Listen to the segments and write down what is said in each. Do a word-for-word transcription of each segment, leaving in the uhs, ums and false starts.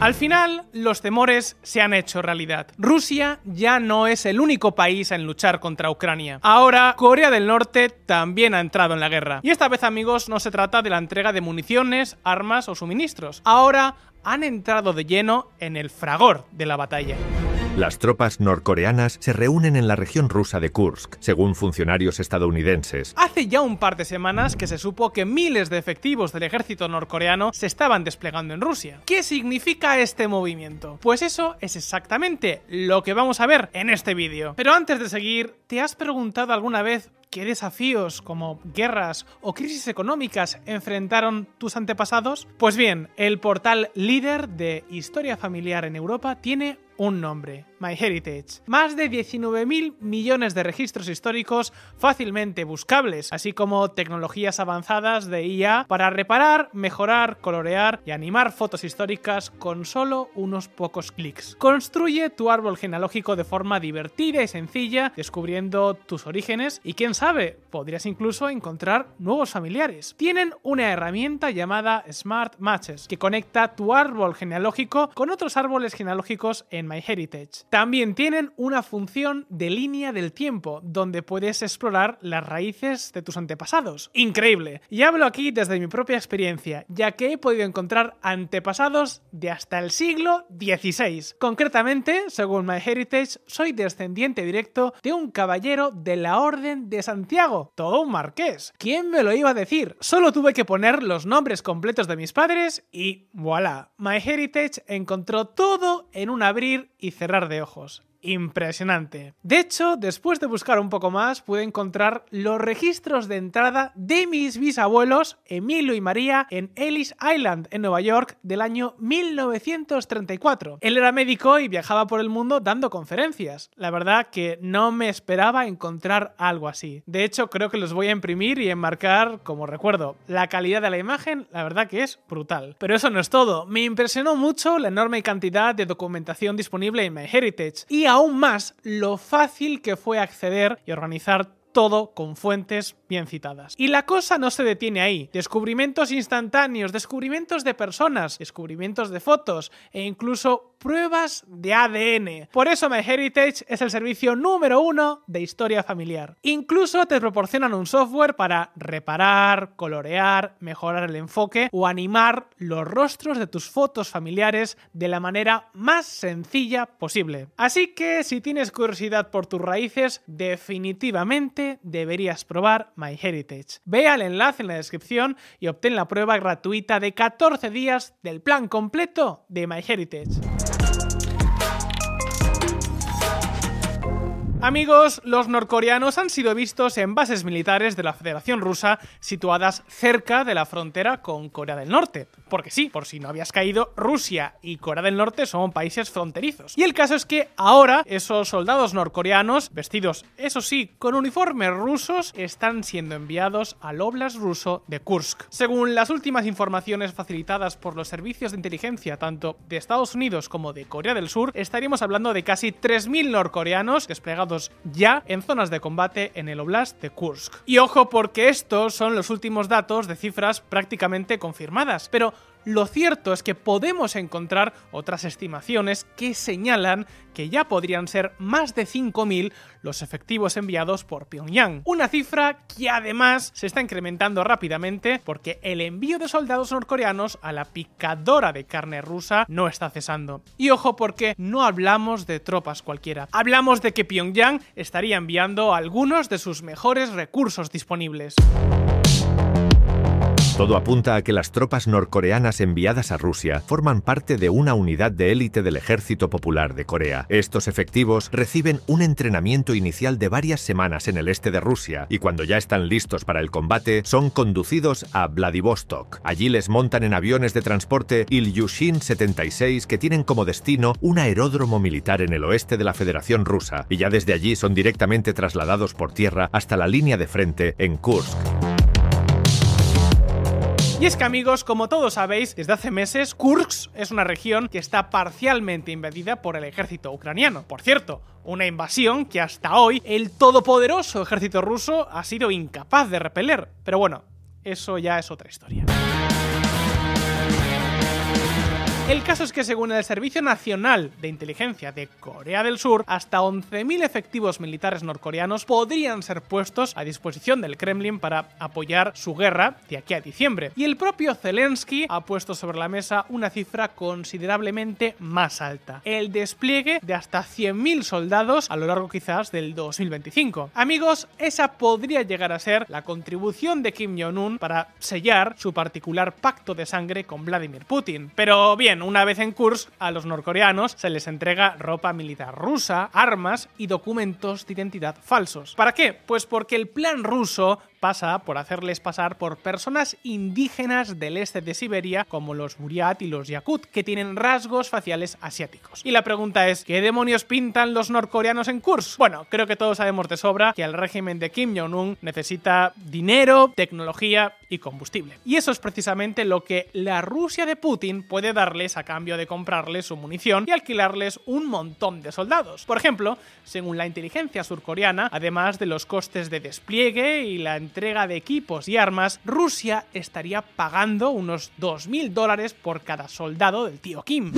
Al final, los temores se han hecho realidad. Rusia ya no es el único país en luchar contra Ucrania. Ahora, Corea del Norte también ha entrado en la guerra. Y esta vez, amigos, no se trata de la entrega de municiones, armas o suministros. Ahora han entrado de lleno en el fragor de la batalla. Las tropas norcoreanas se reúnen en la región rusa de Kursk, según funcionarios estadounidenses. Hace ya un par de semanas que se supo que miles de efectivos del ejército norcoreano se estaban desplegando en Rusia. ¿Qué significa este movimiento? Pues eso es exactamente lo que vamos a ver en este vídeo. Pero antes de seguir, ¿te has preguntado alguna vez qué desafíos como guerras o crisis económicas enfrentaron tus antepasados? Pues bien, el portal líder de historia familiar en Europa tiene un nombre: MyHeritage. Más de diecinueve mil millones de registros históricos fácilmente buscables, así como tecnologías avanzadas de I A para reparar, mejorar, colorear y animar fotos históricas con solo unos pocos clics. Construye tu árbol genealógico de forma divertida y sencilla, descubriendo tus orígenes y, quién sabe, podrías incluso encontrar nuevos familiares. Tienen una herramienta llamada Smart Matches que conecta tu árbol genealógico con otros árboles genealógicos en MyHeritage. También tienen una función de línea del tiempo, donde puedes explorar las raíces de tus antepasados. ¡Increíble! Y hablo aquí desde mi propia experiencia, ya que he podido encontrar antepasados de hasta el siglo dieciséis. Concretamente, según MyHeritage, soy descendiente directo de un caballero de la Orden de Santiago. Todo un marqués. ¿Quién me lo iba a decir? Solo tuve que poner los nombres completos de mis padres y ¡voilà! MyHeritage encontró todo en un abrir y cerrar de ojos. Impresionante. De hecho, después de buscar un poco más, pude encontrar los registros de entrada de mis bisabuelos Emilio y María en Ellis Island, en Nueva York, del año mil novecientos treinta y cuatro. Él era médico y viajaba por el mundo dando conferencias. La verdad que no me esperaba encontrar algo así. De hecho, creo que los voy a imprimir y enmarcar como recuerdo. La calidad de la imagen, la verdad que es brutal. Pero eso no es todo. Me impresionó mucho la enorme cantidad de documentación disponible en MyHeritage y aún más lo fácil que fue acceder y organizar todo con fuentes bien citadas. Y la cosa no se detiene ahí. Descubrimientos instantáneos, descubrimientos de personas, descubrimientos de fotos e incluso pruebas de A D N. Por eso MyHeritage es el servicio número uno de historia familiar. Incluso te proporcionan un software para reparar, colorear, mejorar el enfoque o animar los rostros de tus fotos familiares de la manera más sencilla posible. Así que si tienes curiosidad por tus raíces, definitivamente deberías probar MyHeritage. Ve al enlace en la descripción y obtén la prueba gratuita de catorce días del plan completo de MyHeritage. Amigos, los norcoreanos han sido vistos en bases militares de la Federación Rusa situadas cerca de la frontera con Corea del Norte. Porque sí, por si no habías caído, Rusia y Corea del Norte son países fronterizos. Y el caso es que ahora esos soldados norcoreanos, vestidos, eso sí, con uniformes rusos, están siendo enviados al Oblast ruso de Kursk. Según las últimas informaciones facilitadas por los servicios de inteligencia tanto de Estados Unidos como de Corea del Sur, estaríamos hablando de casi tres mil norcoreanos desplegados ya en zonas de combate en el Oblast de Kursk. Y ojo, porque estos son los últimos datos de cifras prácticamente confirmadas, pero lo cierto es que podemos encontrar otras estimaciones que señalan que ya podrían ser más de cinco mil los efectivos enviados por Pyongyang. Una cifra que además se está incrementando rápidamente porque el envío de soldados norcoreanos a la picadora de carne rusa no está cesando. Y ojo, porque no hablamos de tropas cualquiera. Hablamos de que Pyongyang estaría enviando algunos de sus mejores recursos disponibles. Todo apunta a que las tropas norcoreanas enviadas a Rusia forman parte de una unidad de élite del Ejército Popular de Corea. Estos efectivos reciben un entrenamiento inicial de varias semanas en el este de Rusia y cuando ya están listos para el combate son conducidos a Vladivostok. Allí les montan en aviones de transporte Ilyushin setenta y seis que tienen como destino un aeródromo militar en el oeste de la Federación Rusa y ya desde allí son directamente trasladados por tierra hasta la línea de frente en Kursk. Y es que, amigos, como todos sabéis, desde hace meses, Kursk es una región que está parcialmente invadida por el ejército ucraniano. Por cierto, una invasión que hasta hoy el todopoderoso ejército ruso ha sido incapaz de repeler. Pero bueno, eso ya es otra historia. El caso es que según el Servicio Nacional de Inteligencia de Corea del Sur, hasta once mil efectivos militares norcoreanos podrían ser puestos a disposición del Kremlin para apoyar su guerra de aquí a diciembre. Y el propio Zelensky ha puesto sobre la mesa una cifra considerablemente más alta: el despliegue de hasta cien mil soldados a lo largo quizás del dos mil veinticinco. Amigos, esa podría llegar a ser la contribución de Kim Jong-un para sellar su particular pacto de sangre con Vladimir Putin. Pero bien, una vez en Kursk, a los norcoreanos se les entrega ropa militar rusa, armas y documentos de identidad falsos. ¿Para qué? Pues porque el plan ruso pasa por hacerles pasar por personas indígenas del este de Siberia, como los Buryat y los Yakut, que tienen rasgos faciales asiáticos. Y la pregunta es, ¿qué demonios pintan los norcoreanos en Kursk? Bueno, creo que todos sabemos de sobra que el régimen de Kim Jong-un necesita dinero, tecnología y combustible. Y eso es precisamente lo que la Rusia de Putin puede darles a cambio de comprarles su munición y alquilarles un montón de soldados. Por ejemplo, según la inteligencia surcoreana, además de los costes de despliegue y la entrega de equipos y armas, Rusia estaría pagando unos dos mil dólares por cada soldado del tío Kim.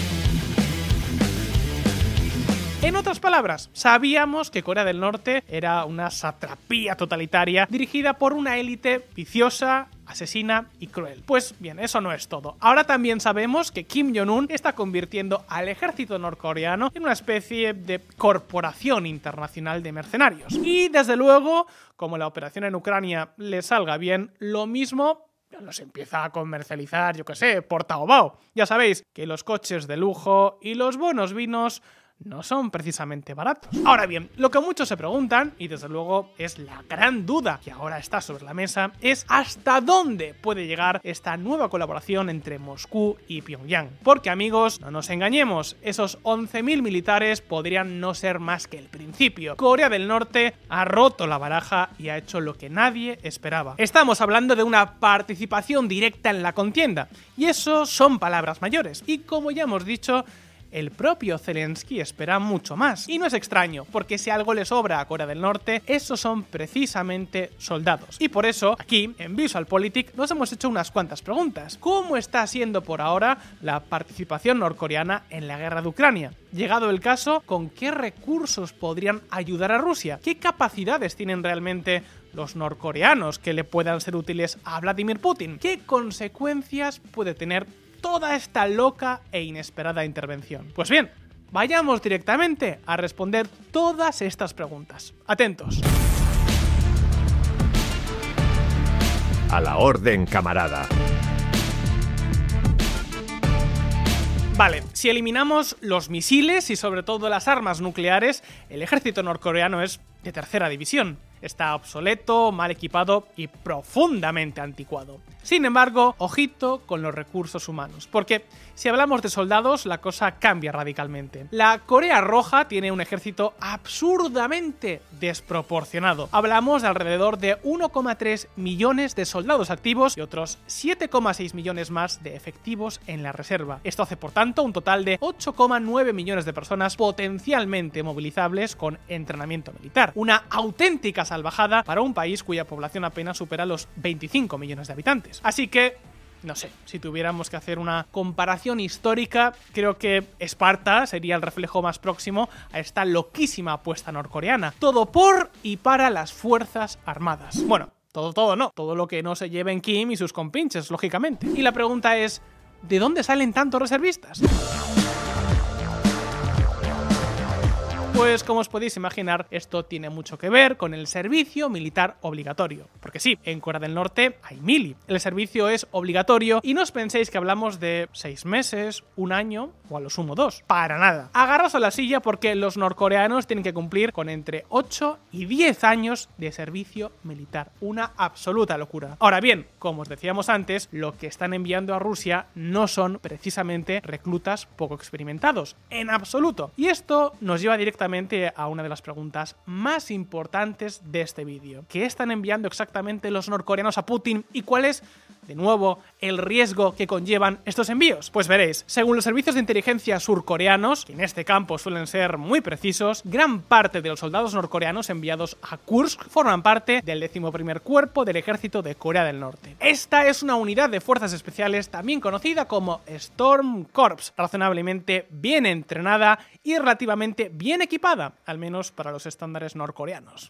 En otras palabras, sabíamos que Corea del Norte era una satrapía totalitaria dirigida por una élite viciosa, asesina y cruel. Pues bien, eso no es todo. Ahora también sabemos que Kim Jong-un está convirtiendo al ejército norcoreano en una especie de corporación internacional de mercenarios. Y desde luego, como la operación en Ucrania le salga bien, lo mismo los empieza a comercializar, yo que sé, por Taobao. Ya sabéis que los coches de lujo y los buenos vinos no son precisamente baratos. Ahora bien, lo que muchos se preguntan, y desde luego es la gran duda que ahora está sobre la mesa, es hasta dónde puede llegar esta nueva colaboración entre Moscú y Pyongyang. Porque, amigos, no nos engañemos, esos once mil militares podrían no ser más que el principio. Corea del Norte ha roto la baraja y ha hecho lo que nadie esperaba. Estamos hablando de una participación directa en la contienda, y eso son palabras mayores. Y como ya hemos dicho, el propio Zelensky espera mucho más. Y no es extraño, porque si algo le sobra a Corea del Norte, esos son precisamente soldados. Y por eso, aquí, en VisualPolitik, nos hemos hecho unas cuantas preguntas. ¿Cómo está siendo por ahora la participación norcoreana en la guerra de Ucrania? Llegado el caso, ¿con qué recursos podrían ayudar a Rusia? ¿Qué capacidades tienen realmente los norcoreanos que le puedan ser útiles a Vladimir Putin? ¿Qué consecuencias puede tener toda esta loca e inesperada intervención? Pues bien, vayamos directamente a responder todas estas preguntas. Atentos. A la orden, camarada. Vale, si eliminamos los misiles y sobre todo las armas nucleares, el ejército norcoreano es de tercera división. Está obsoleto, mal equipado y profundamente anticuado. Sin embargo, ojito con los recursos humanos, porque si hablamos de soldados, la cosa cambia radicalmente. La Corea Roja tiene un ejército absurdamente desproporcionado. Hablamos de alrededor de uno coma tres millones de soldados activos y otros siete coma seis millones más de efectivos en la reserva. Esto hace, por tanto, un total de ocho coma nueve millones de personas potencialmente movilizables con entrenamiento militar. Una auténtica salvajada para un país cuya población apenas supera los veinticinco millones de habitantes. Así que, no sé, si tuviéramos que hacer una comparación histórica, creo que Esparta sería el reflejo más próximo a esta loquísima apuesta norcoreana. Todo por y para las Fuerzas Armadas. Bueno, todo, todo no. Todo lo que no se lleven Kim y sus compinches, lógicamente. Y la pregunta es, ¿de dónde salen tantos reservistas? Pues como os podéis imaginar, esto tiene mucho que ver con el servicio militar obligatorio. Porque sí, en Corea del Norte hay mili. El servicio es obligatorio y no os penséis que hablamos de seis meses, un año o a lo sumo dos. Para nada. Agarraos a la silla porque los norcoreanos tienen que cumplir con entre ocho y diez años de servicio militar. Una absoluta locura. Ahora bien, como os decíamos antes, lo que están enviando a Rusia no son precisamente reclutas poco experimentados. En absoluto. Y esto nos lleva directamente a una de las preguntas más importantes de este vídeo. ¿Qué están enviando exactamente los norcoreanos a Putin y cuál es de nuevo, el riesgo que conllevan estos envíos? Pues veréis, según los servicios de inteligencia surcoreanos, que en este campo suelen ser muy precisos, gran parte de los soldados norcoreanos enviados a Kursk forman parte del decimoprimer Cuerpo del Ejército de Corea del Norte. Esta es una unidad de fuerzas especiales también conocida como Storm Corps, razonablemente bien entrenada y relativamente bien equipada, al menos para los estándares norcoreanos.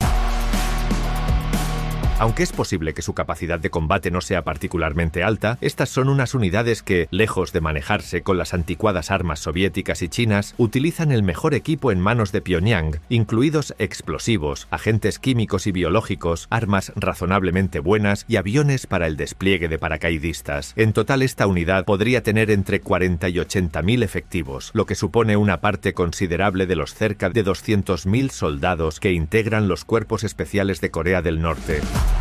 Aunque es posible que su capacidad de combate no sea particularmente alta, estas son unas unidades que, lejos de manejarse con las anticuadas armas soviéticas y chinas, utilizan el mejor equipo en manos de Pyongyang, incluidos explosivos, agentes químicos y biológicos, armas razonablemente buenas y aviones para el despliegue de paracaidistas. En total, esta unidad podría tener entre cuarenta y ochenta mil efectivos, lo que supone una parte considerable de los cerca de doscientos mil soldados que integran los cuerpos especiales de Corea del Norte.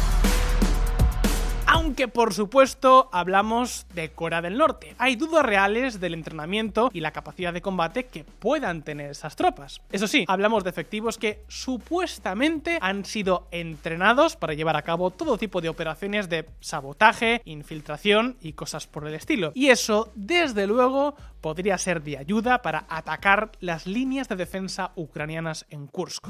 Aunque por supuesto hablamos de Corea del Norte, hay dudas reales del entrenamiento y la capacidad de combate que puedan tener esas tropas. Eso sí, hablamos de efectivos que supuestamente han sido entrenados para llevar a cabo todo tipo de operaciones de sabotaje, infiltración y cosas por el estilo. Y eso, desde luego, podría ser de ayuda para atacar las líneas de defensa ucranianas en Kursk.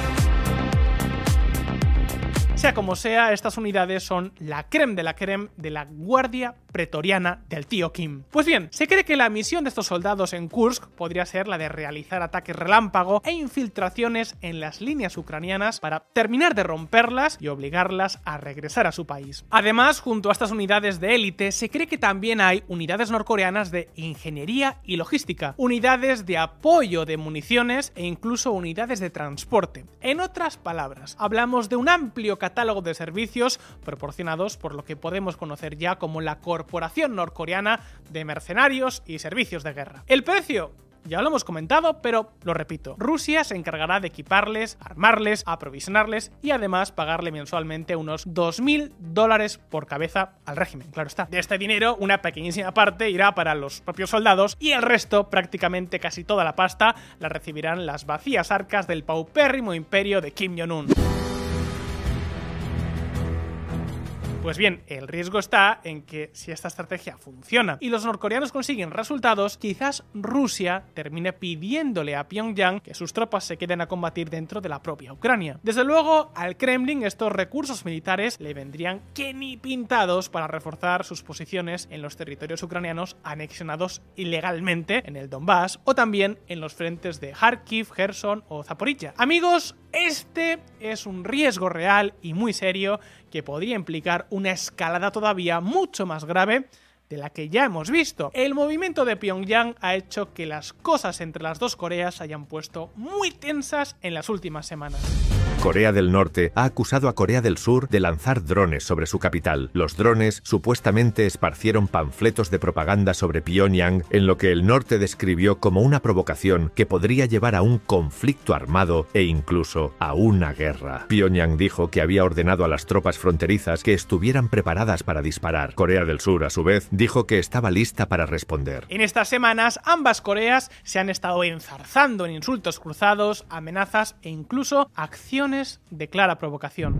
Sea como sea, estas unidades son la creme de la creme de la guardia pretoriana del tío Kim. Pues bien, se cree que la misión de estos soldados en Kursk podría ser la de realizar ataques relámpago e infiltraciones en las líneas ucranianas para terminar de romperlas y obligarlas a regresar a su país. Además, junto a estas unidades de élite, se cree que también hay unidades norcoreanas de ingeniería y logística, unidades de apoyo de municiones e incluso unidades de transporte. En otras palabras, hablamos de un amplio catálogo de servicios proporcionados por lo que podemos conocer ya como la Corporación Norcoreana de Mercenarios y Servicios de Guerra. ¿El precio? Ya lo hemos comentado, pero lo repito. Rusia se encargará de equiparles, armarles, aprovisionarles y además pagarle mensualmente unos dos mil dólares por cabeza al régimen, claro está. De este dinero, una pequeñísima parte irá para los propios soldados y el resto, prácticamente casi toda la pasta, la recibirán las vacías arcas del paupérrimo imperio de Kim Jong-un. Pues bien, el riesgo está en que si esta estrategia funciona y los norcoreanos consiguen resultados, quizás Rusia termine pidiéndole a Pyongyang que sus tropas se queden a combatir dentro de la propia Ucrania. Desde luego, al Kremlin estos recursos militares le vendrían que ni pintados para reforzar sus posiciones en los territorios ucranianos anexionados ilegalmente en el Donbass o también en los frentes de Kharkiv, Kherson o Zaporizhia. Amigos, este es un riesgo real y muy serio que podría implicar una escalada todavía mucho más grave de la que ya hemos visto. El movimiento de Pyongyang ha hecho que las cosas entre las dos Coreas se hayan puesto muy tensas en las últimas semanas. Corea del Norte ha acusado a Corea del Sur de lanzar drones sobre su capital. Los drones supuestamente esparcieron panfletos de propaganda sobre Pyongyang, en lo que el norte describió como una provocación que podría llevar a un conflicto armado e incluso a una guerra. Pyongyang dijo que había ordenado a las tropas fronterizas que estuvieran preparadas para disparar. Corea del Sur, a su vez, dijo que estaba lista para responder. En estas semanas, ambas Coreas se han estado enzarzando en insultos cruzados, amenazas e incluso acciones de clara provocación.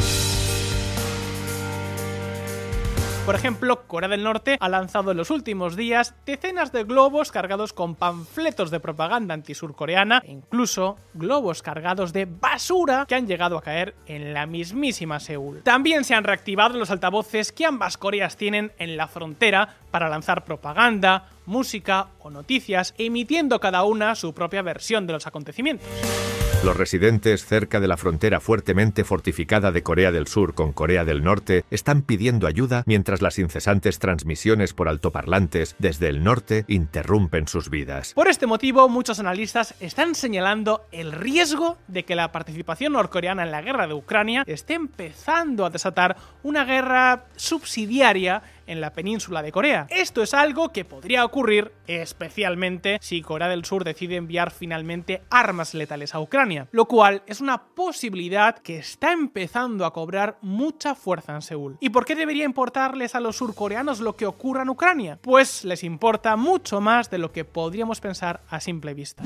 Por ejemplo, Corea del Norte ha lanzado en los últimos días decenas de globos cargados con panfletos de propaganda antisurcoreana e incluso globos cargados de basura que han llegado a caer en la mismísima Seúl. También se han reactivado los altavoces que ambas Coreas tienen en la frontera para lanzar propaganda, música o noticias, emitiendo cada una su propia versión de los acontecimientos. Los residentes cerca de la frontera fuertemente fortificada de Corea del Sur con Corea del Norte están pidiendo ayuda mientras las incesantes transmisiones por altoparlantes desde el norte interrumpen sus vidas. Por este motivo, muchos analistas están señalando el riesgo de que la participación norcoreana en la guerra de Ucrania esté empezando a desatar una guerra subsidiaria en la península de Corea. Esto es algo que podría ocurrir especialmente si Corea del Sur decide enviar finalmente armas letales a Ucrania, lo cual es una posibilidad que está empezando a cobrar mucha fuerza en Seúl. ¿Y por qué debería importarles a los surcoreanos lo que ocurra en Ucrania? Pues les importa mucho más de lo que podríamos pensar a simple vista.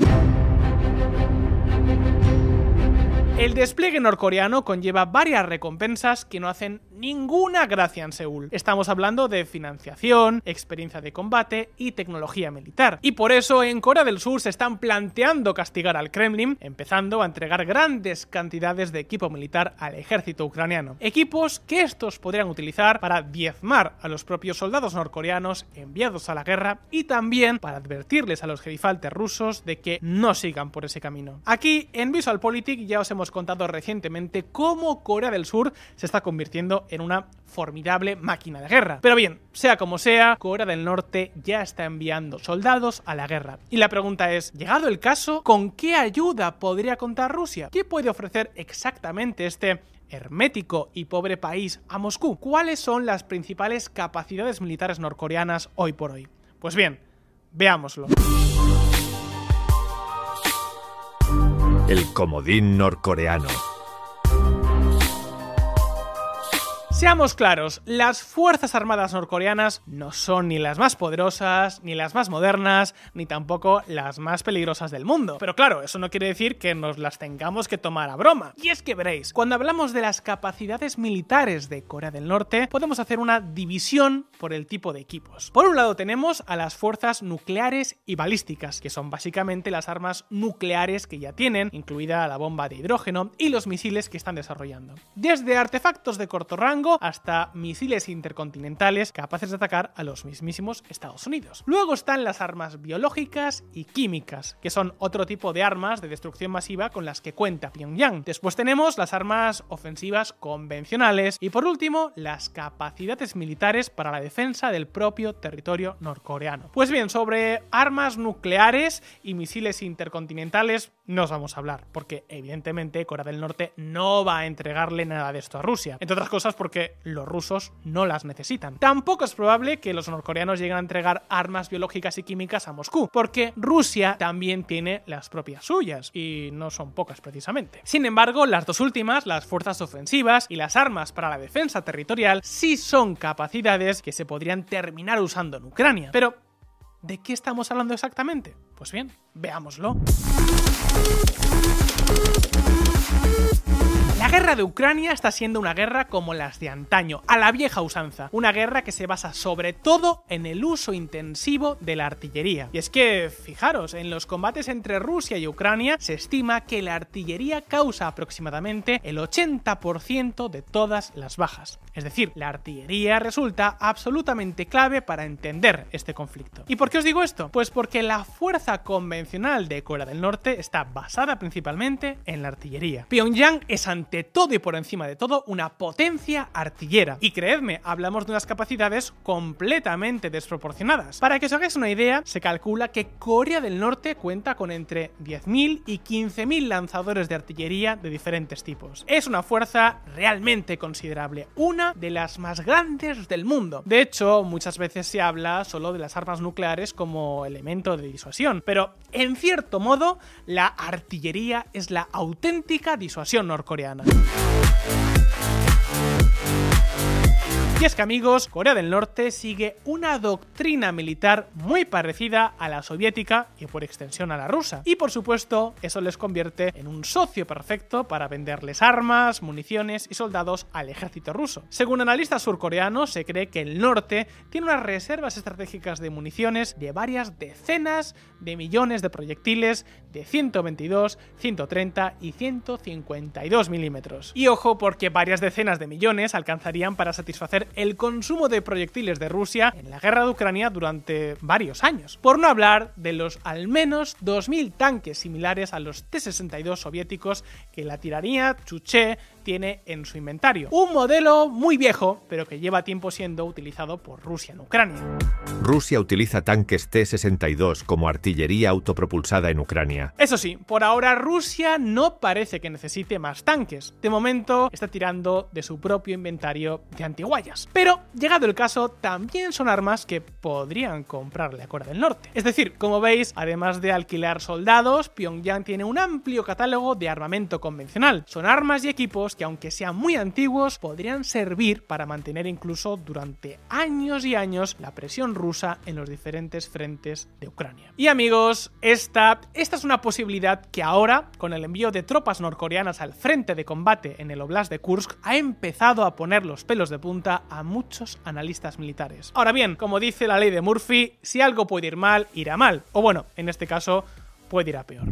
El despliegue norcoreano conlleva varias recompensas que no hacen ninguna gracia en Seúl. Estamos hablando de financiación, experiencia de combate y tecnología militar. Y por eso en Corea del Sur se están planteando castigar al Kremlin, empezando a entregar grandes cantidades de equipo militar al ejército ucraniano. Equipos que estos podrían utilizar para diezmar a los propios soldados norcoreanos enviados a la guerra y también para advertirles a los gerifaltes rusos de que no sigan por ese camino. Aquí en VisualPolitik ya os hemos contado recientemente cómo Corea del Sur se está convirtiendo en una formidable máquina de guerra. Pero bien, sea como sea, Corea del Norte ya está enviando soldados a la guerra. Y la pregunta es, llegado el caso, ¿con qué ayuda podría contar Rusia? ¿Qué puede ofrecer exactamente este hermético y pobre país a Moscú? ¿Cuáles son las principales capacidades militares norcoreanas hoy por hoy? Pues bien, veámoslo. El comodín norcoreano. Seamos claros, las Fuerzas Armadas norcoreanas no son ni las más poderosas, ni las más modernas, ni tampoco las más peligrosas del mundo. Pero claro, eso no quiere decir que nos las tengamos que tomar a broma. Y es que veréis, cuando hablamos de las capacidades militares de Corea del Norte, podemos hacer una división por el tipo de equipos. Por un lado tenemos a las fuerzas nucleares y balísticas, que son básicamente las armas nucleares que ya tienen, incluida la bomba de hidrógeno y los misiles que están desarrollando. Desde artefactos de corto rango hasta misiles intercontinentales capaces de atacar a los mismísimos Estados Unidos. Luego están las armas biológicas y químicas, que son otro tipo de armas de destrucción masiva con las que cuenta Pyongyang. Después tenemos las armas ofensivas convencionales y por último las capacidades militares para la defensa del propio territorio norcoreano. Pues bien, sobre armas nucleares y misiles intercontinentales no os vamos a hablar, porque evidentemente Corea del Norte no va a entregarle nada de esto a Rusia, entre otras cosas porque los rusos no las necesitan. Tampoco es probable que los norcoreanos lleguen a entregar armas biológicas y químicas a Moscú, porque Rusia también tiene las propias suyas, y no son pocas precisamente. Sin embargo, las dos últimas, las fuerzas ofensivas y las armas para la defensa territorial, sí son capacidades que se podrían terminar usando en Ucrania. Pero, ¿de qué estamos hablando exactamente? Pues bien, veámoslo. La guerra de Ucrania está siendo una guerra como las de antaño, a la vieja usanza. Una guerra que se basa sobre todo en el uso intensivo de la artillería. Y es que, fijaros, en los combates entre Rusia y Ucrania se estima que la artillería causa aproximadamente el ochenta por ciento de todas las bajas. Es decir, la artillería resulta absolutamente clave para entender este conflicto. ¿Y por qué os digo esto? Pues porque la fuerza convencional de Corea del Norte está basada principalmente en la artillería. Pyongyang es ante todo y por encima de todo una potencia artillera. Y creedme, hablamos de unas capacidades completamente desproporcionadas. Para que os hagáis una idea, se calcula que Corea del Norte cuenta con entre diez mil y quince mil lanzadores de artillería de diferentes tipos. Es una fuerza realmente considerable, una de las más grandes del mundo. De hecho, muchas veces se habla solo de las armas nucleares como elemento de disuasión, pero en cierto modo, la artillería es la auténtica disuasión norcoreana. Y es que, amigos, Corea del Norte sigue una doctrina militar muy parecida a la soviética y por extensión a la rusa. Y por supuesto, eso les convierte en un socio perfecto para venderles armas, municiones y soldados al ejército ruso. Según analistas surcoreanos, se cree que el norte tiene unas reservas estratégicas de municiones de varias decenas de millones de proyectiles de ciento veintidós, ciento treinta y ciento cincuenta y dos milímetros. Y ojo, porque varias decenas de millones alcanzarían para satisfacer el consumo de proyectiles de Rusia en la guerra de Ucrania durante varios años. Por no hablar de los al menos dos mil tanques similares a los T sesenta y dos soviéticos que la tiranía chuché tiene en su inventario. Un modelo muy viejo, pero que lleva tiempo siendo utilizado por Rusia en Ucrania. Rusia utiliza tanques T sesenta y dos como artillería autopropulsada en Ucrania. Eso sí, por ahora Rusia no parece que necesite más tanques. De momento está tirando de su propio inventario de antiguayas. armas. Pero, llegado el caso, también son armas que podrían comprarle a Corea del Norte. Es decir, como veis, además de alquilar soldados, Pyongyang tiene un amplio catálogo de armamento convencional. Son armas y equipos que, aunque sean muy antiguos, podrían servir para mantener incluso durante años y años la presión rusa en los diferentes frentes de Ucrania. Y amigos, esta, esta es una posibilidad que ahora, con el envío de tropas norcoreanas al frente de combate en el Oblast de Kursk, ha empezado a poner los pelos de punta a muchos analistas militares. Ahora bien, como dice la ley de Murphy, si algo puede ir mal, irá mal. O bueno, en este caso, puede ir a peor.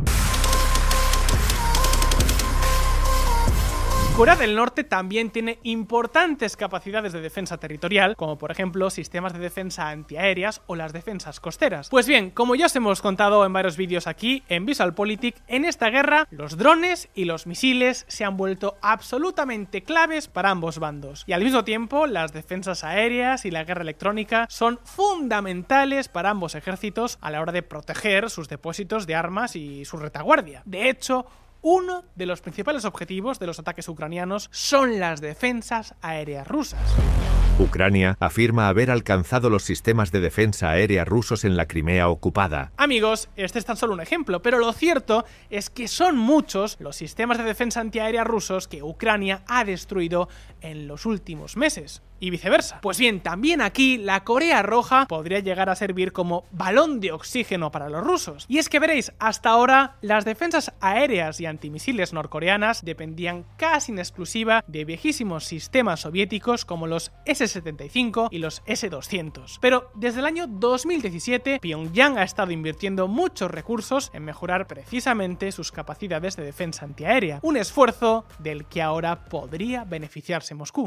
Corea del Norte también tiene importantes capacidades de defensa territorial, como por ejemplo sistemas de defensa antiaéreas o las defensas costeras. Pues bien, como ya os hemos contado en varios vídeos aquí en VisualPolitik, en esta guerra los drones y los misiles se han vuelto absolutamente claves para ambos bandos. Y al mismo tiempo, las defensas aéreas y la guerra electrónica son fundamentales para ambos ejércitos a la hora de proteger sus depósitos de armas y su retaguardia. De hecho, uno de los principales objetivos de los ataques ucranianos son las defensas aéreas rusas. Ucrania afirma haber alcanzado los sistemas de defensa aérea rusos en la Crimea ocupada. Amigos, este es tan solo un ejemplo, pero lo cierto es que son muchos los sistemas de defensa antiaérea rusos que Ucrania ha destruido en los últimos meses. Y viceversa. Pues bien, también aquí la Corea Roja podría llegar a servir como balón de oxígeno para los rusos. Y es que veréis, hasta ahora las defensas aéreas y antimisiles norcoreanas dependían casi en exclusiva de viejísimos sistemas soviéticos como los ese setenta y cinco y los ese doscientos. Pero desde el año dos mil diecisiete, Pyongyang ha estado invirtiendo muchos recursos en mejorar precisamente sus capacidades de defensa antiaérea. Un esfuerzo del que ahora podría beneficiarse Moscú.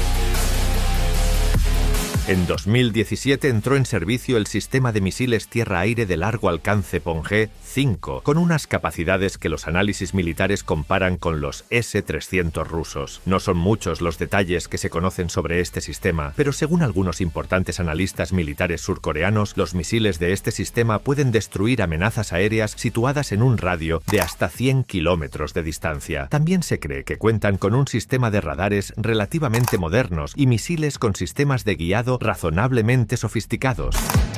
En dos mil diecisiete entró en servicio el sistema de misiles tierra-aire de largo alcance Pongé cinco, con unas capacidades que los análisis militares comparan con los ese trescientos rusos. No son muchos los detalles que se conocen sobre este sistema, pero según algunos importantes analistas militares surcoreanos, los misiles de este sistema pueden destruir amenazas aéreas situadas en un radio de hasta cien kilómetros de distancia. También se cree que cuentan con un sistema de radares relativamente modernos y misiles con sistemas de guiado razonablemente sofisticados.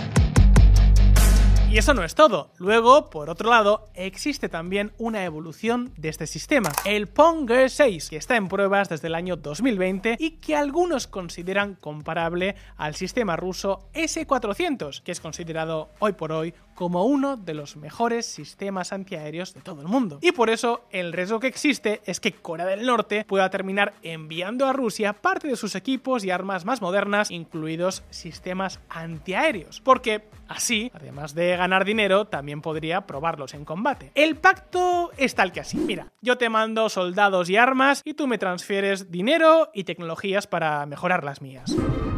Y eso no es todo. Luego, por otro lado, existe también una evolución de este sistema, el Pongé seis, que está en pruebas desde el año dos mil veinte y que algunos consideran comparable al sistema ruso ese cuatrocientos, que es considerado hoy por hoy como uno de los mejores sistemas antiaéreos de todo el mundo. Y por eso, el riesgo que existe es que Corea del Norte pueda terminar enviando a Rusia parte de sus equipos y armas más modernas, incluidos sistemas antiaéreos, porque así, además de ganar dinero, también podría probarlos en combate. El pacto es tal que así. Mira, yo te mando soldados y armas y tú me transfieres dinero y tecnologías para mejorar las mías.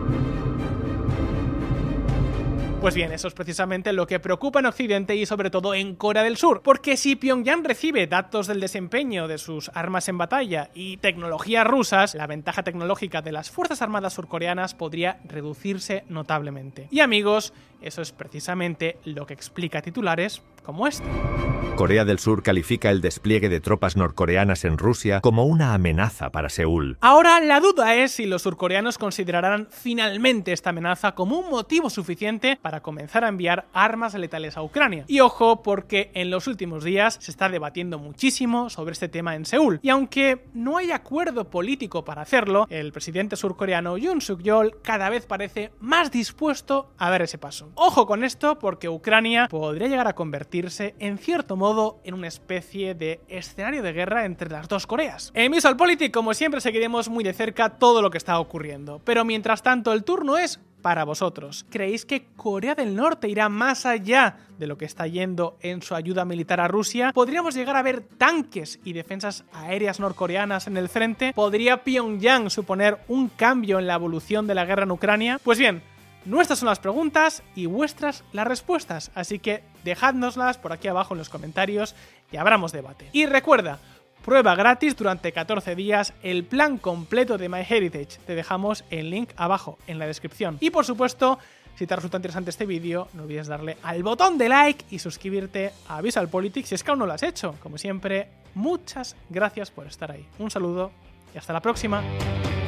Pues bien, eso es precisamente lo que preocupa en Occidente y sobre todo en Corea del Sur, porque si Pyongyang recibe datos del desempeño de sus armas en batalla y tecnologías rusas, la ventaja tecnológica de las Fuerzas Armadas surcoreanas podría reducirse notablemente. Y amigos, eso es precisamente lo que explica titulares como este. Corea del Sur califica el despliegue de tropas norcoreanas en Rusia como una amenaza para Seúl. Ahora, la duda es si los surcoreanos considerarán finalmente esta amenaza como un motivo suficiente para comenzar a enviar armas letales a Ucrania. Y ojo, porque en los últimos días se está debatiendo muchísimo sobre este tema en Seúl. Y aunque no hay acuerdo político para hacerlo, el presidente surcoreano Yoon Suk-yeol cada vez parece más dispuesto a dar ese paso. Ojo con esto, porque Ucrania podría llegar a convertirse en cierto modo en una especie de escenario de guerra entre las dos Coreas. En VisualPolitik, como siempre, seguiremos muy de cerca todo lo que está ocurriendo. Pero mientras tanto, el turno es para vosotros. ¿Creéis que Corea del Norte irá más allá de lo que está yendo en su ayuda militar a Rusia? ¿Podríamos llegar a ver tanques y defensas aéreas norcoreanas en el frente? ¿Podría Pyongyang suponer un cambio en la evolución de la guerra en Ucrania? Pues bien, nuestras son las preguntas y vuestras las respuestas, así que dejádnoslas por aquí abajo en los comentarios y abramos debate. Y recuerda, prueba gratis durante catorce días el plan completo de MyHeritage. Te dejamos el link abajo en la descripción. Y por supuesto, si te resulta interesante este vídeo, no olvides darle al botón de like y suscribirte a VisualPolitik si es que aún no lo has hecho. Como siempre, muchas gracias por estar ahí. Un saludo y hasta la próxima.